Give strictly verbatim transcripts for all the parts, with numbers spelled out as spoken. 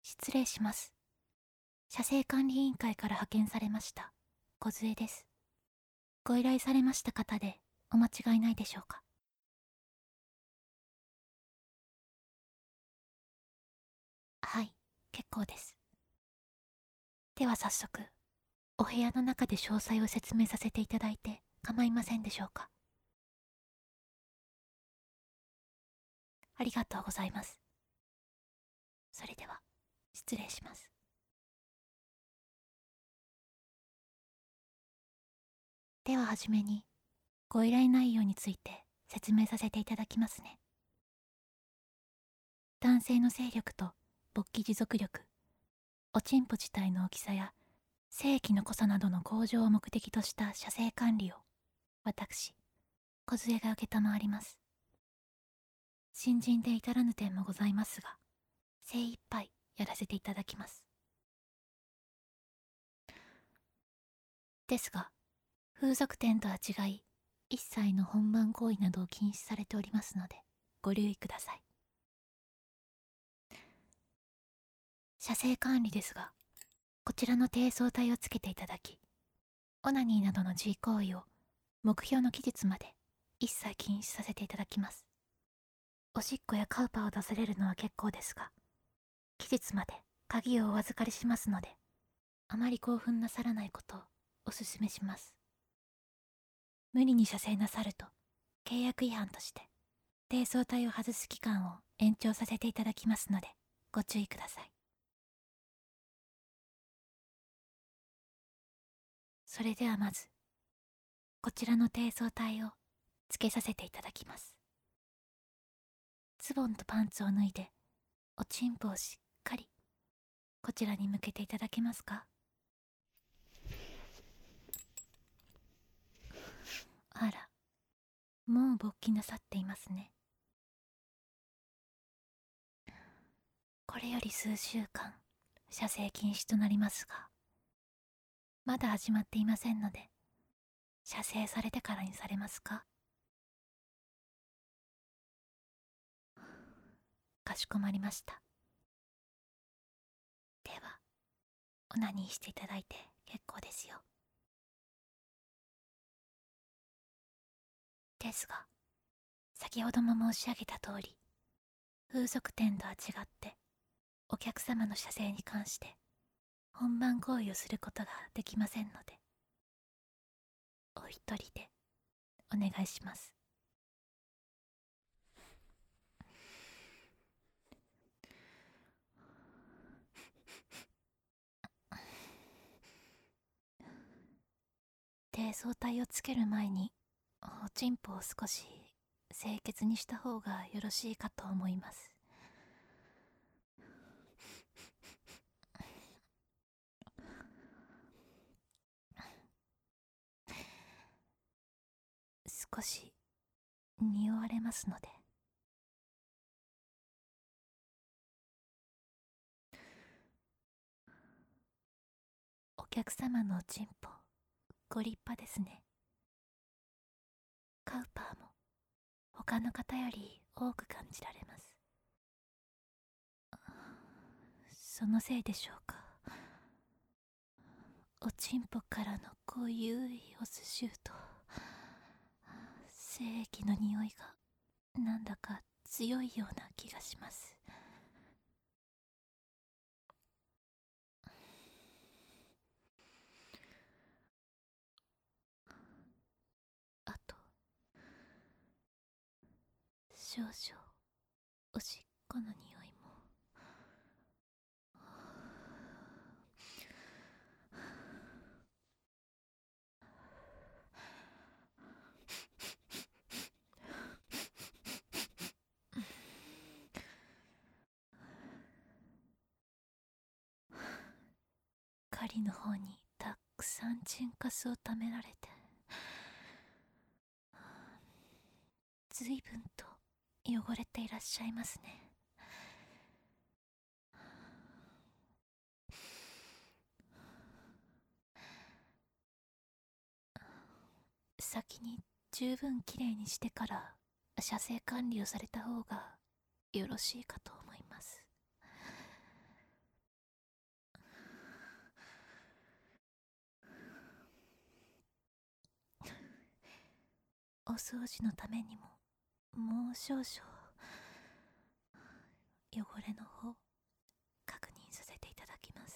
失礼します。車政管理委員会から派遣されました梢です。ご依頼されました方でお間違いないでしょうか？はい、結構です。では早速、お部屋の中で詳細を説明させていただいて構いませんでしょうか？ありがとうございます。それでは失礼します。でははじめにご依頼内容について説明させていただきますね。男性の精力と勃起持続力、おちんぽ自体の大きさや精液の濃さなどの向上を目的とした車政管理を私梢が承ります。新人で至らぬ点もございますが、精一杯やらせていただきます。ですが、風俗店とは違い、一切の本番行為などを禁止されておりますので、ご留意ください。車政管理ですが、こちらの低層体をつけていただき、オナニーなどの G 行為を目標の期日まで一切禁止させていただきます。おしっこやカウパーを出されるのは結構ですが、期日まで鍵をお預かりしますので、あまり興奮なさらないことをお勧めします。無理に射精なさると契約違反として低層体を外す期間を延長させていただきますのでご注意ください。それではまずこちらの低層体をつけさせていただきます。ズボンとパンツを脱いでおちんぽをしっかりこちらに向けていただけますか？あら、もう勃起なさっていますね。これより数週間射精禁止となりますが、まだ始まっていませんので、射精されてからにされますか？かしこまりました。ではオナニーしていただいて結構ですよ。ですが、先ほども申し上げた通り、風俗店とは違ってお客様の射精に関して本番行為をすることができませんので、お一人でお願いします。低層体をつける前におちんぽを少し清潔にした方がよろしいかと思います。少し匂われますので。お客様のおちんぽご立派ですね。カウパーも他の方より多く感じられます。そのせいでしょうか。おちんぽからの濃ゆいおすしゅうと精液の匂いがなんだか強いような気がします。あと少々おしっこの匂いも。狩りの方にたくさんチンカスをためられて、ずいぶんと汚れていらっしゃいますね。先に十分きれいにしてから射精管理をされた方がよろしいかと思います。 お掃除のためにももう少々汚れの方確認させていただきます。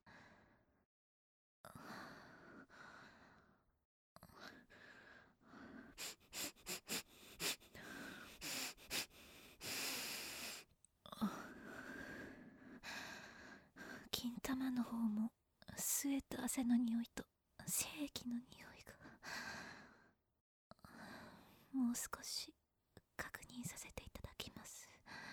金玉の方もスウェット汗の匂いと精液の匂いが、もう少し確認させていただきます。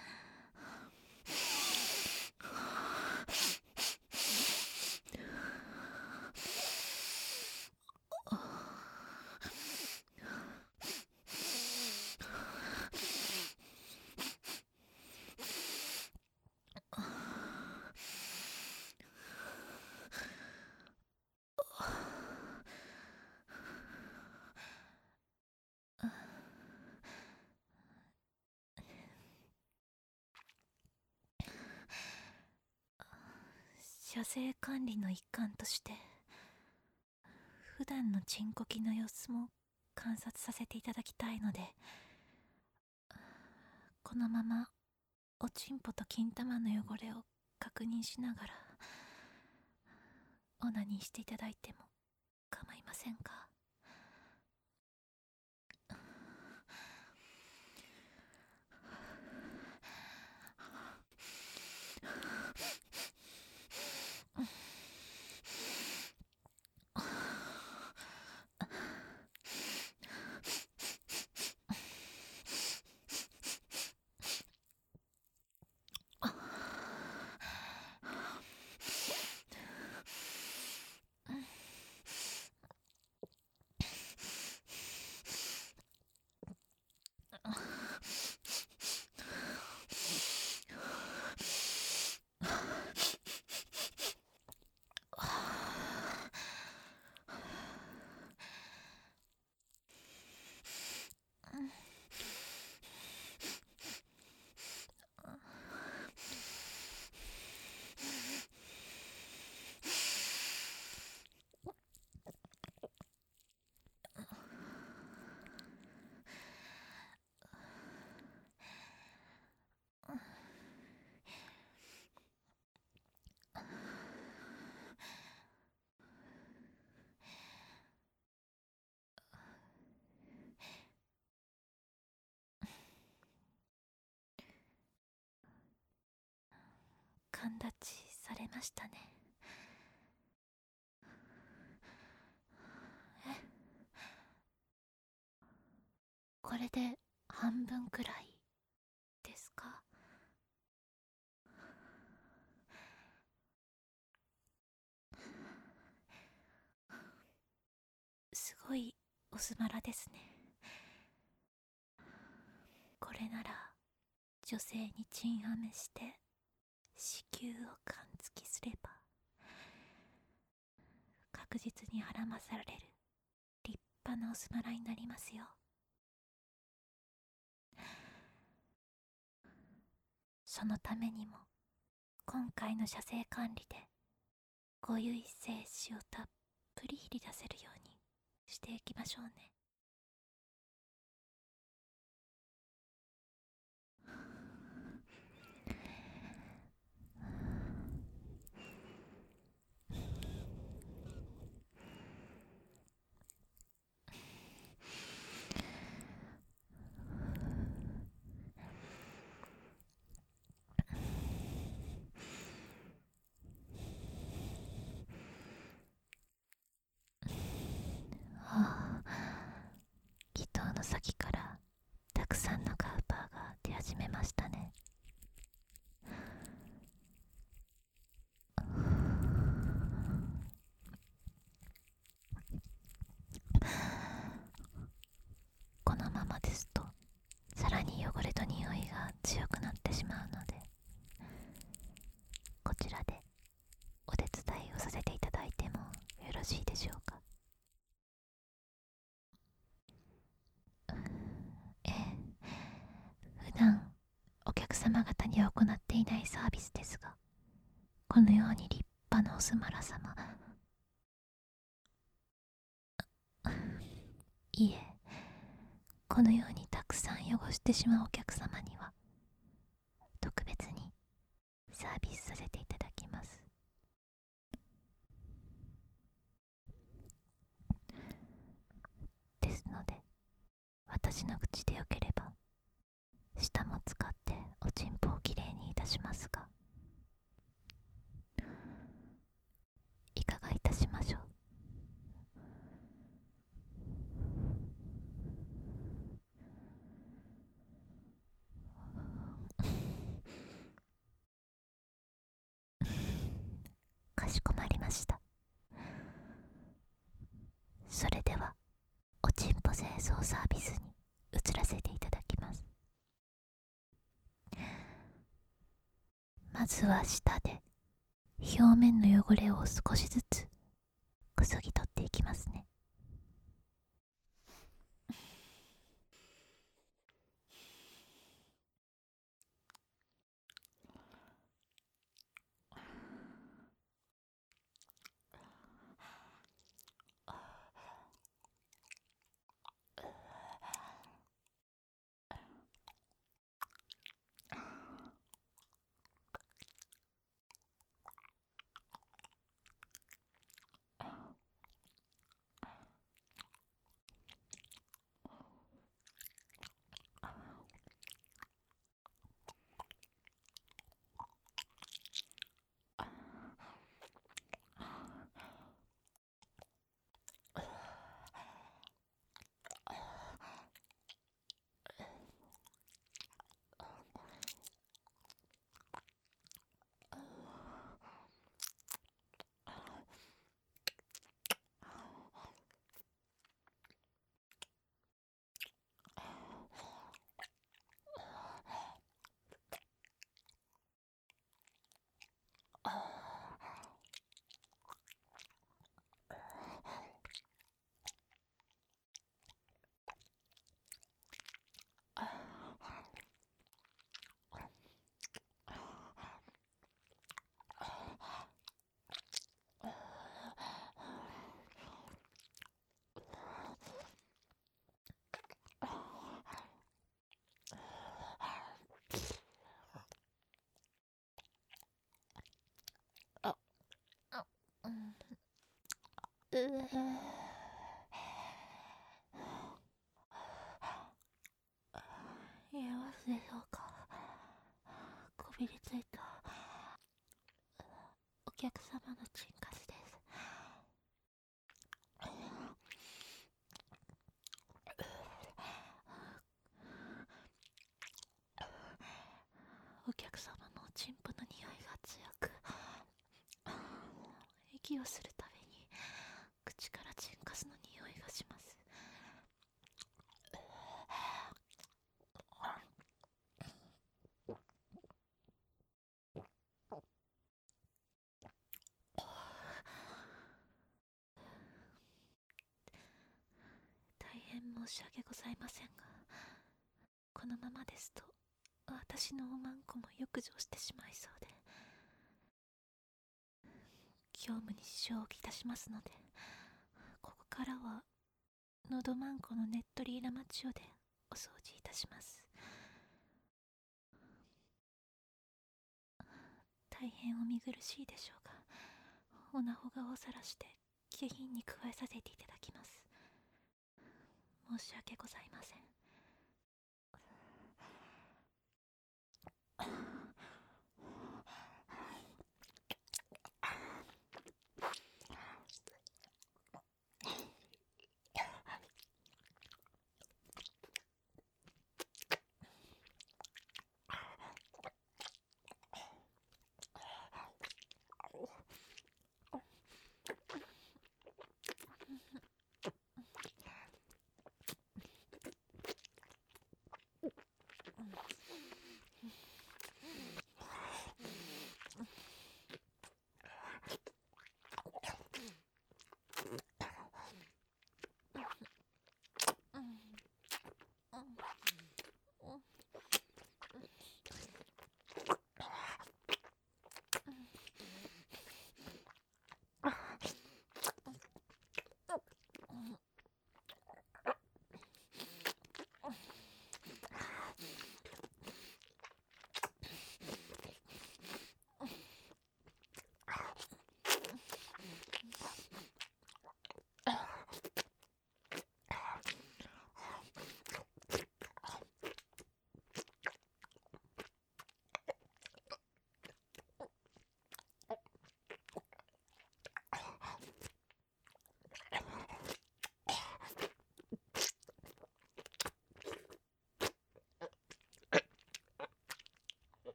射精管理の一環として普段のチンコキの様子も観察させていただきたいので、このままおちんぽと金玉の汚れを確認しながらオナニーしていただいても構いませんか？勘立ちされましたね。え、これで半分くらいですか？すごいおすまらですね。これなら女性にチンアメして子宮を感付きすれば確実に孕ませられる立派なおすまらになりますよ。そのためにも今回の射精管理でご唯精子をたっぷり入り出せるようにしていきましょうね。はあ、気筒の先からたくさんのカウパーが出始めましたね。このままですとさらに汚れと匂いが強くなってしまうので、こちらでお手伝いをさせていただいてもよろしいでしょうか？ええ、普段お客様方には行っていないサービスですが、このように立派なおすまら様、いえ、 このようにたくさん汚してしまうお客様には特別にサービスさせていただきます。ですので、私の口でよければ舌も使っておちんぽをきれいにいたしますが、いかがいたしましょう。かしこまりました。それではおちんぽ清掃サービスに移らせていただきます。まずは舌で表面の汚れを少しずつこそぎ取っていきますね。あ、あ、うん、うぅ言えますでしょうか。こびりついたお客様のチンカスです。お客様のおちんぽの匂いが強く、息をするたびに口からチンカスの匂いがします。大変申し訳ございませんが、このままですと私のおまんこも浴場してしまいそうで、業務に支障をきたしますので、ここからはのどまんこのねっとりラマチオでお掃除いたします。大変お見苦しいでしょうが、おなほがおさらして下品に加えさせていただきます。申し訳ございません。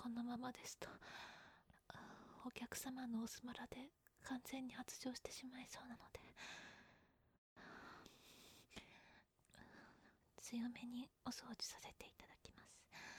このままですとお客様のおスマラで完全に発情してしまいそうなので、強めにお掃除させていただきます。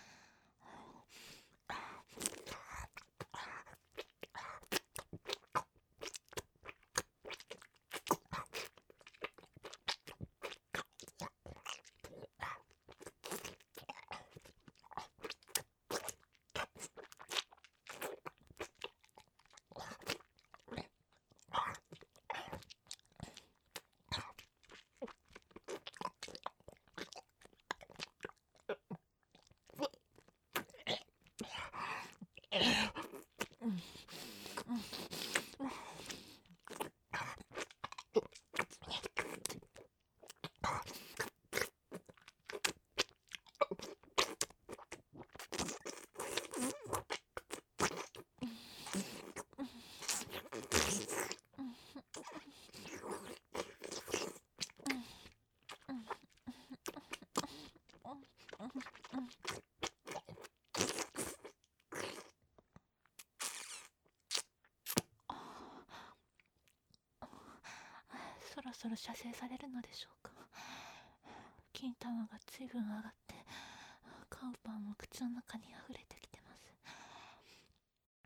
そろそろ射精されるのでしょうか。金玉が随分上がってカウパーも口の中に溢れてきてます。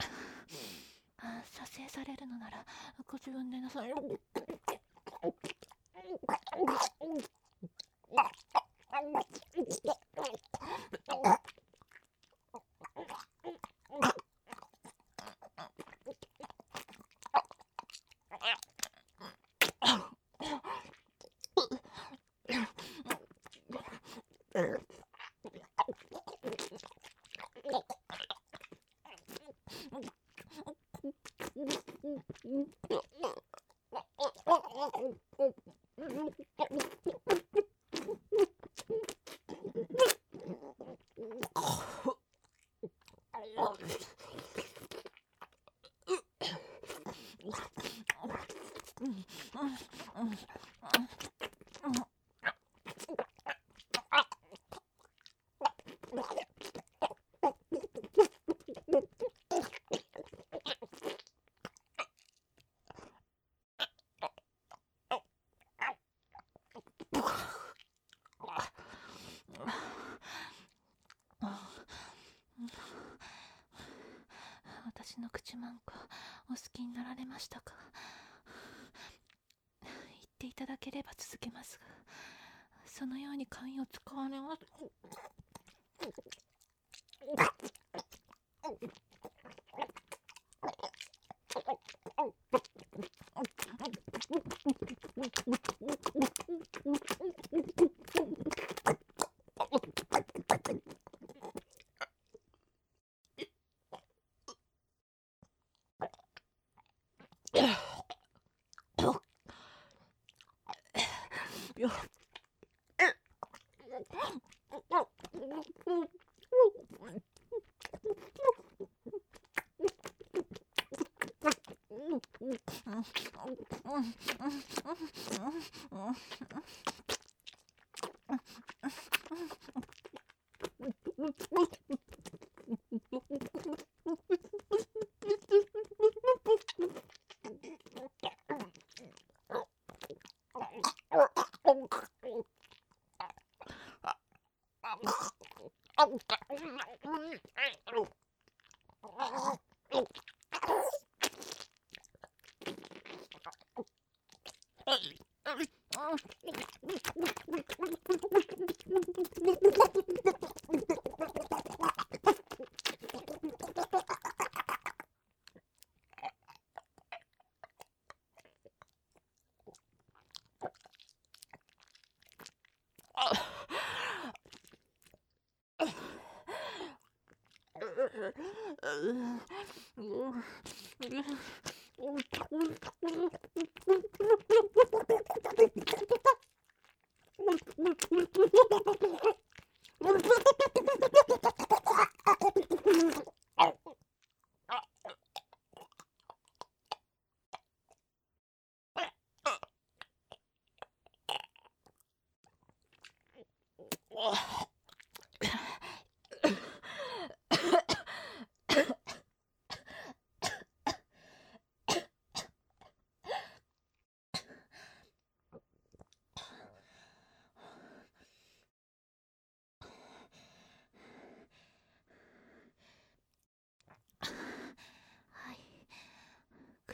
あ、射精されるのならご自分でなさい。私の口マンコお好きになられましたか。言っていただければ続けますが、そのように紙を使われます。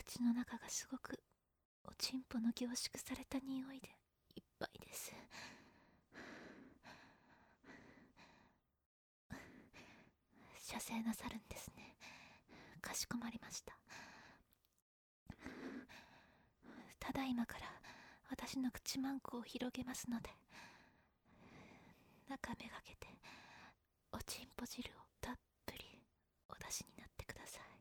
口の中がすごくおちんぽの凝縮された匂いでいっぱいです。射精なさるんですね。かしこまりました。ただいまから私の口マンコを広げますので、中めがけておちんぽ汁をたっぷりお出しになってください。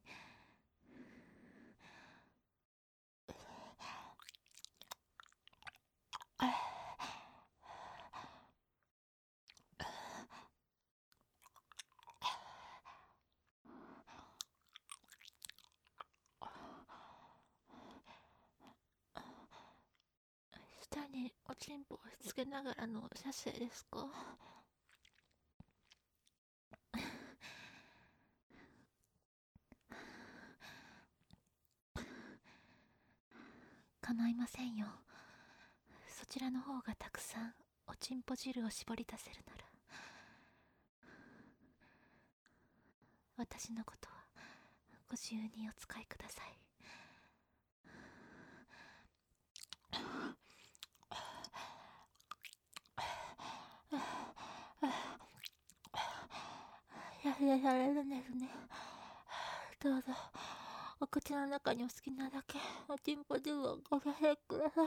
舌におちんぽをつけながらの射精ですか？構いませんよ。そちらの方がたくさんおちんぽ汁を絞り出せるなら、私のことはご自由にお使いください。やれられるんですね。どうぞお口の中にお好きなだけおちんぽ汁をご射精ください。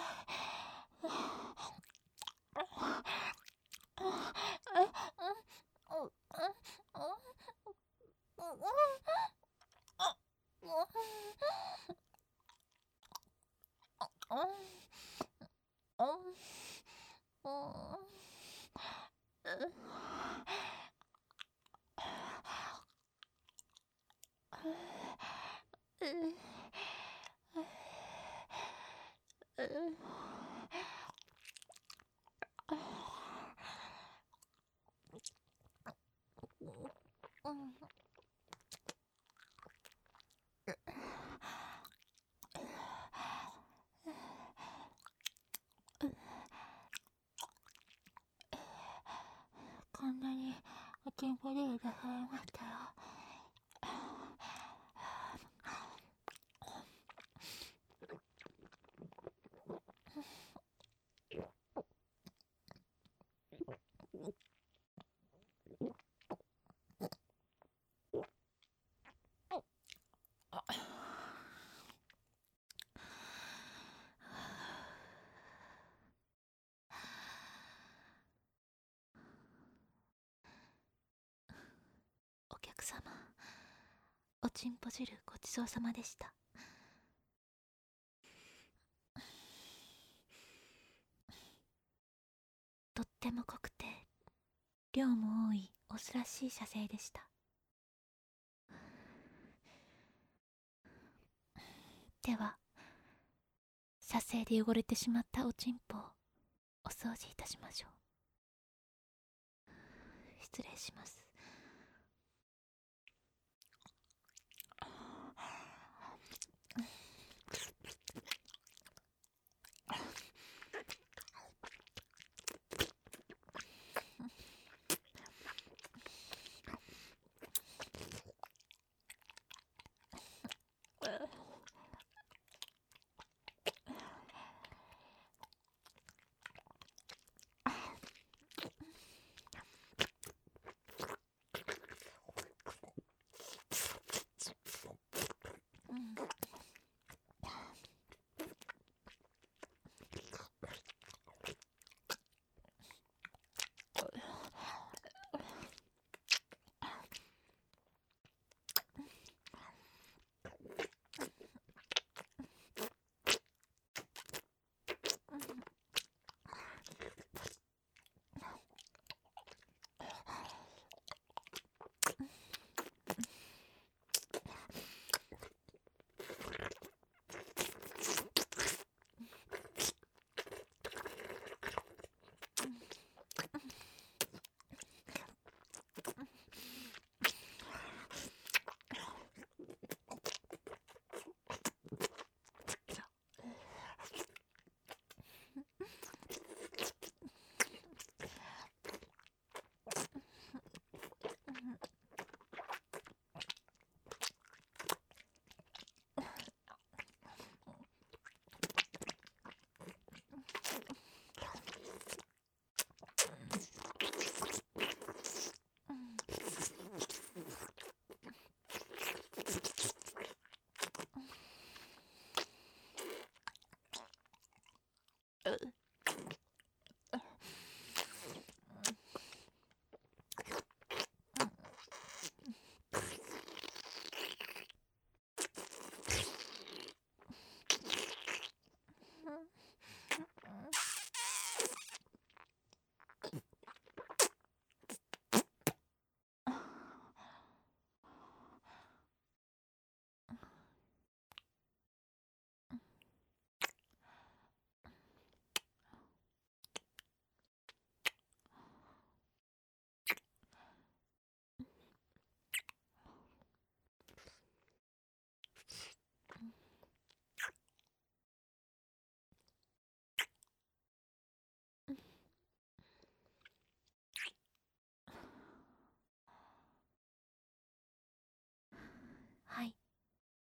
こんなにおちんぽ汁出されましたよ。お客様、おちんぽ汁ごちそうさまでした。とっても濃くて量も多いオスらしい射精でした。では射精で汚れてしまったおちんぽをお掃除いたしましょう。失礼します。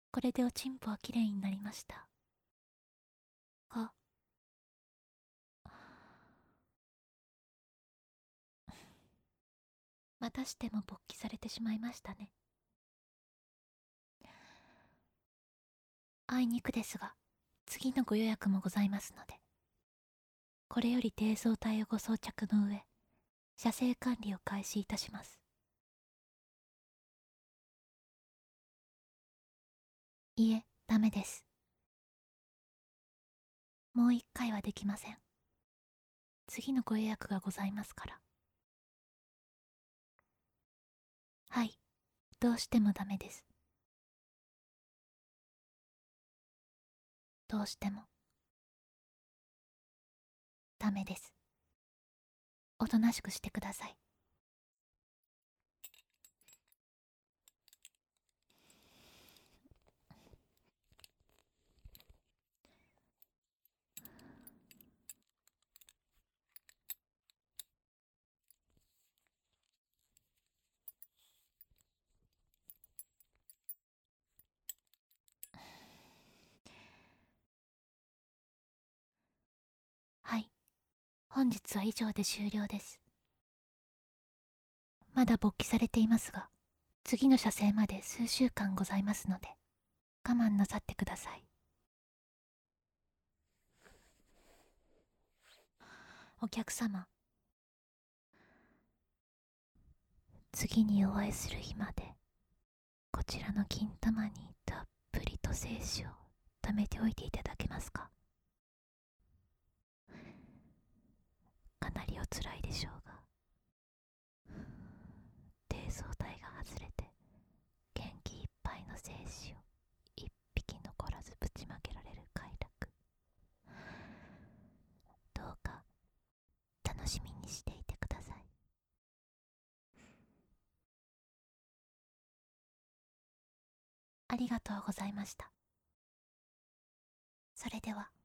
これでおちんぽはきれいになりました。あ、またしても勃起されてしまいましたね。あいにくですが、次のご予約もございますので、これより低層体をご装着の上、射精管理を開始いたします。いえ、ダメです。もう一回はできません。次のご予約がございますから。はい、どうしてもダメです。どうしてもダメです。おとなしくしてください。はい、本日は以上で終了です。まだ勃起されていますが、次の射精まで数週間ございますので、我慢なさってください。お客様、次にお会いする日まで、こちらの金玉にたっぷりと精子を貯めておいていただけますか。かなりおつらいでしょうが、低層体が外れて元気いっぱいの精子を一匹残らずぶちまけられる快楽、どうか楽しみにしていてください。ありがとうございました。それでは。